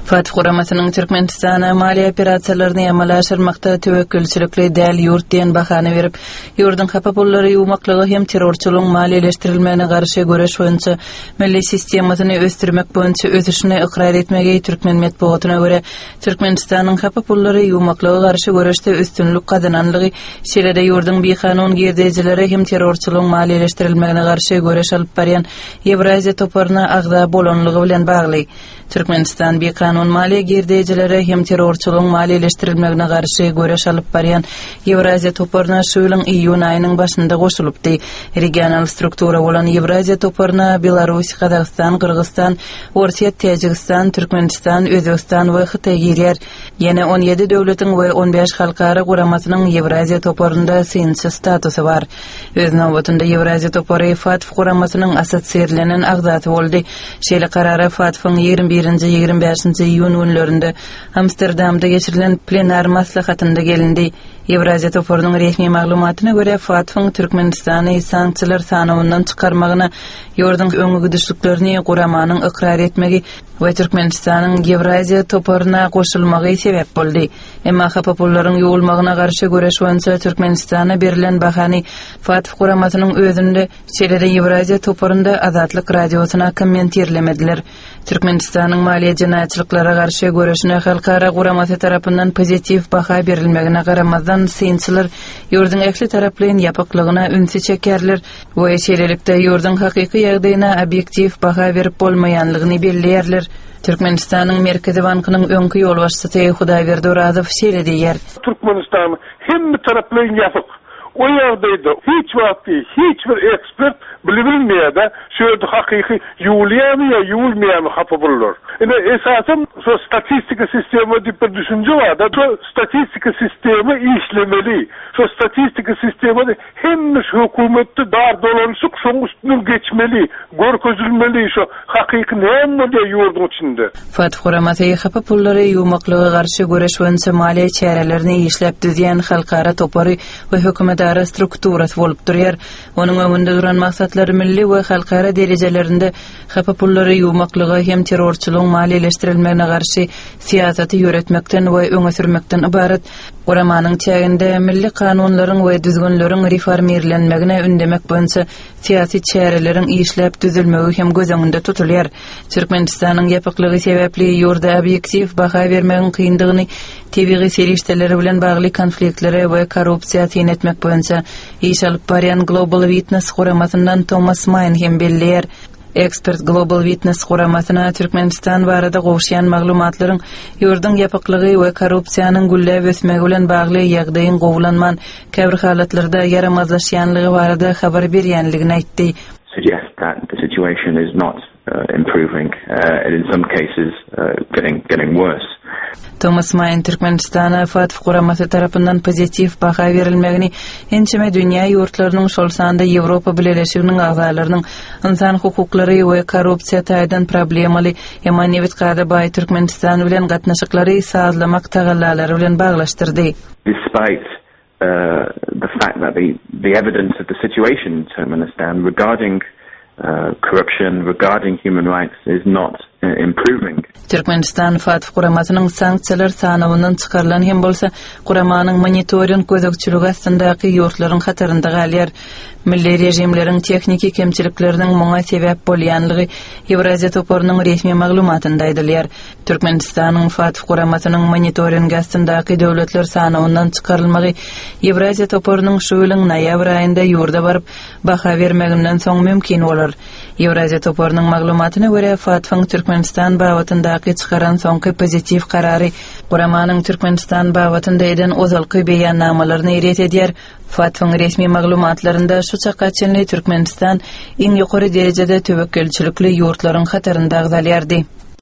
Fatih Kuramasının Türkmenistan'a mali operatsiyalarını amalga aşırmakta tevekkülçülükli däl yurt diýen bahany berip, yurdun hapa pullary ýuwmaklygy hem terrorçylygyň maliýeleşdirilmegine garşy göreş boýunça milli sistemasyny ösdürmek boýunça ösüşine ikrar etmegi Türkmen medeniýetine göre Türkmenistanyň hapa pullary ýuwmaklygy garşy göreşde üstünlük kazananlygy şeýle-de yurdun bekanun girdejleri hem terrorçylygyň maliýeleşdirilmegine garşy göreş alyp barýan Ewraziýa toparyna agda bolanlygy bilen bagly. Türkmenistan bekanun maliýe girdejleri hem terrorçylygyň maliýeleşdirilmegine garşy göreş alyp barýan Ewraziýa toparyna şu ýylyň iýun aýynyň başynda goşulypdy. Regional struktura bolan Ewraziýa toparyna Belarus, Kazakystan, Kyrgyzstan, Orsiýa, Täjikistan, Türkmenistan, Özbegistan we Hytaý girýär. Ýene 17 döwletiň we 15 halkara guramasynyň Ewraziýa toparynda synçy statusy bar. Öz nowbatynda Ewraziýa topary Fatih guramasynyň asosiýerlenen agzaty boldy. Şeýle karara Fatihyň 21-25 iýun günlerinde Amsterdamda geçirilen plenar maslahatynda gelindi. Ewraziýa toparynyň resmi maglumatyna görä Fatihyň Türkmenistany sanksiýalar sanawyndan çykarmagyna ýordun öňe gidişliklerini guramanyň ikrar etmegi we Türkmenistanyň Ewraziýa toparyna goşulmagy sebäp boldy. Emma hapa pullaryň ýuwulmagyna garşy göreş boýunça Türkmenistana berilen bahany Fatih guramasynyň özünde şeýle-de Ewraziýa toparynda azatlyk radiosyna kommentirlemediler. Türkmenistanyň maliýe jinaýatçylyklara garşy göreşine halkara guramasy tarapyndan pozitiv baha berilmegine garamazdan synçylar ýurdun ähli taraplyň ýapyklygyna ünsi çekerler we şeýlelikde ýurdun hakyky ýagdaýyna obyektiv baha berip bolmaýanlygyny belliýärler. Türkmenistanyň Merkezi Bankynyň öňkü ýol başçysy Hudaýberdi Orazow şeýle Türkmenistan hemme taraplyň ýapyk. O ýagdaýda hiç wagty hiç bir ekspert bilmeýärdi, şöyle hakyky ýuwulýarmy ýa ýuwulmaýarmy hapa bolar. Ene esasen şu statistika sistemi diýip bir düşünje bar da, şu statistika sistemi işlemeli. Şu statistika sistemi hemme hökümetde dar dolanşyk şoň üstünden geçmeli, görkezilmeli şu hakyky näme ýurdun içinde. Fatih guramasy hapa pullary ýuwmaklygy garşy göreş boýunça maliýe çärelerini işläp düzýän halkara topary we hökümet ara strukturasy bolup durýar. Onuň öňünde duran maksatlary milli we halkara derejelerinde hapa pullary ýuwmaklygy hem terrorçylygyň maliýeleşdirilmegine garşy siýasaty ýöretmekden we öňe sürmekden ibaret. Guramanyň çäginde milli kanunlaryň we düzgünleriň reformirlenmegine ündemek boýunça siýasy çäreleriň işläp düzülmegi hem göz öňünde tutulýar. Türkmenistanyň ýapyklygy sebäpli ýurda obyektiv baha bermegiň kyndygyny, tebigy serişdeleri bilen bagly konfliktlere we korrupsiýa etmek boýunça iş alyp barýan Global Witness guramasyndan Thomas Main hem belliýär. Expert Global Witness guramasyna Türkmenistan barada gowşýan maglumatlaryň ýurdun ýapyklygy we korrupsiýanyň gülle ösmegi bilen bagly ýagdaýyň gowulanman käbir halatlarda yaramazlaşýanlygy barada habar berýänligini aýtdy. Suggest that the situation is not improving, and in some cases getting worse. Thomas Main Türkmenistana Fatih guramasy tarapyndan pozitiv baha berilmegini ençeme dünýä ýurtlarynyň şol sanda Ýewropa Birleşiginiň agzalarynyň insan hukuklary we korrupsiýa taýdan problemaly ýa-da gada baý Türkmenistan bilen gatnaşyklary sazlamak tagallalary bilen baglaşdyrdy. Despite the fact that the evidence of the situation in Turkmenistan regarding corruption, regarding human rights is not improving. Türkmenistan Fatih guramasynyň sanksiýalar sanawyndan çykarlan hem bolsa guramanyň monitoring gözegçiligi aslyndaky ýurtlaryň hatarynda galýar. Milli rejimleriň tekniki kemçilikleriniň muňa sebäp bolýanlygy Ewraziýa toparynyň resmi maglumatynda aýdylýar. Türkmenistanyň Fatih guramasynyň monitoring aslyndaky döwletler sanawyndan çykarylmagy Ewraziýa toparynyň şu ýylyň noýabr aýynda ýurda baryp baha bermeginden soň mümkin bolar. Ewraziýa toparynyň maglumatyna görä Fatihyň Türkmenistan babatyndaky çykaran soňky pozitiv karary guramanyň Türkmenistan babatynda eden ozalky beýannamalaryny ret edýär. Fatihyň resmi maglumatlarynda şu çakaçynly Türkmenistan iň ýokary derejede tewekkülçilikli ýurtlaryň hatarynda agzalýardy.